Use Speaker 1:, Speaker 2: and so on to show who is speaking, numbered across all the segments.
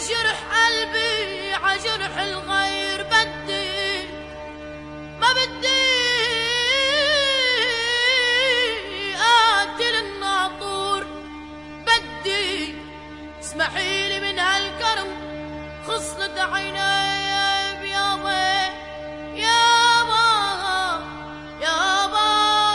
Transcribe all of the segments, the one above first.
Speaker 1: جرح قلبي عجرح الغير بدي ما بدي قاتل الناطور بدي اسمحيلي من هالكرم خصلت عيني يابا يابا يابا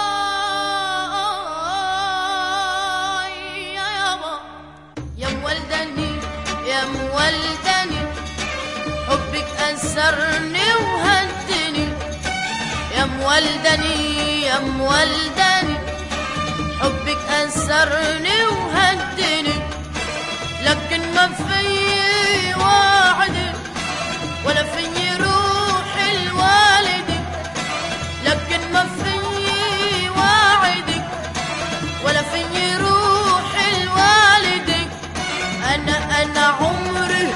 Speaker 1: يابا يا مولدني يا مولدني حبك أسرني وهدني يا مولدني يا مولدني حبك أسرني وهدني لكن ما في وعدك ولا في روح الوالدك لكن ما في وعدك ولا في روح الوالدك أنا عمري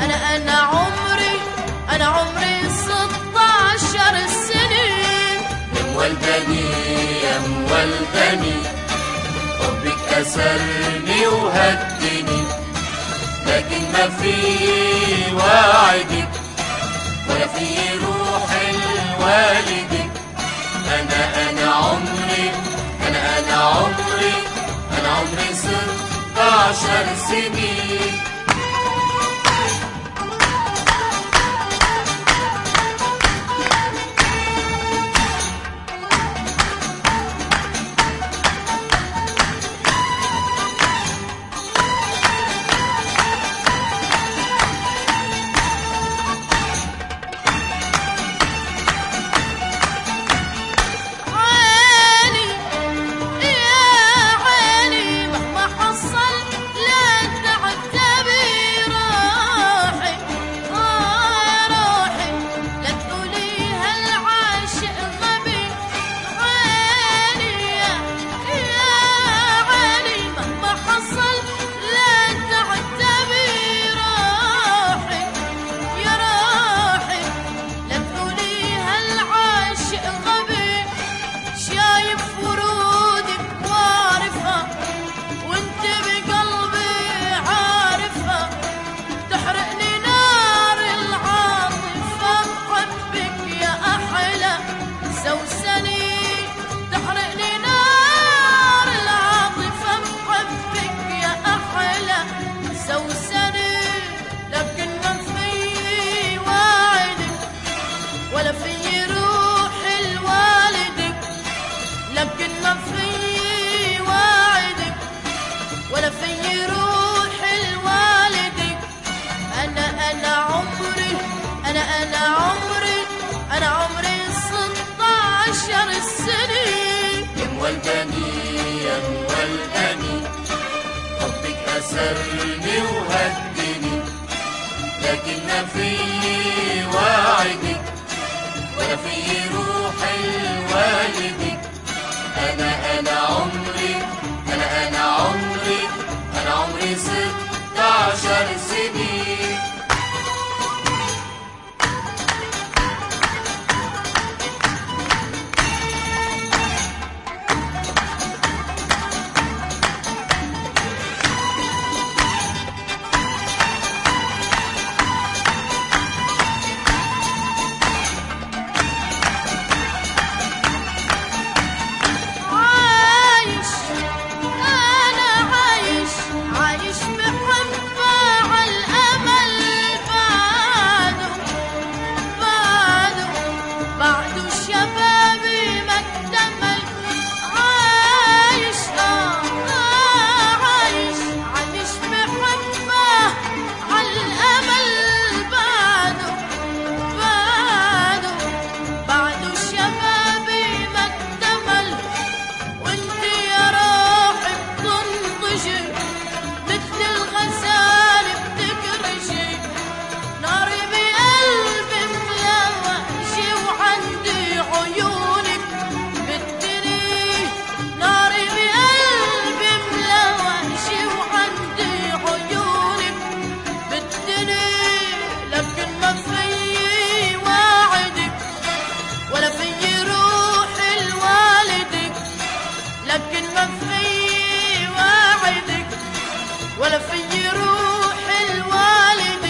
Speaker 1: أنا عمري 16 سنة
Speaker 2: يا مولدني يا مولدني حبك أسرني وهدني لكن ما في وعدك ولا في روح الوالدك أنا عمري أنا عمري 16 سنة
Speaker 1: أنا عمري 16 سنة
Speaker 2: يا مولدني يا مولدني حبك أسرني وهدني لكن ما في وعدك ولا في روح الوالدك أنا عمري أنا عمري 16 سنة
Speaker 1: ولا في روح الوالد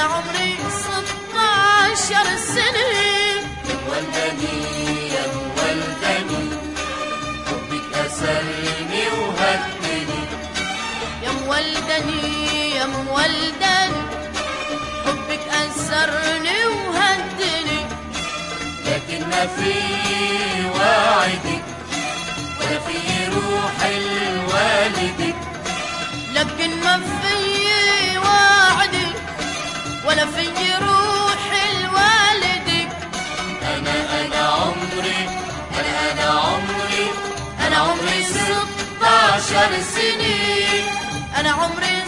Speaker 1: أنا عمري 16 سنة
Speaker 2: يا مولدني يا مولدني حبك أسرني وهدني
Speaker 1: يا مولدني يا مولدني حبك أسرني وهدني
Speaker 2: لكن ما في وعدك ولا في روح الوالدك
Speaker 1: لكن ما في وعدي ولا في روح الوالدك
Speaker 2: أنا عمري 16 سنين
Speaker 1: أنا عمري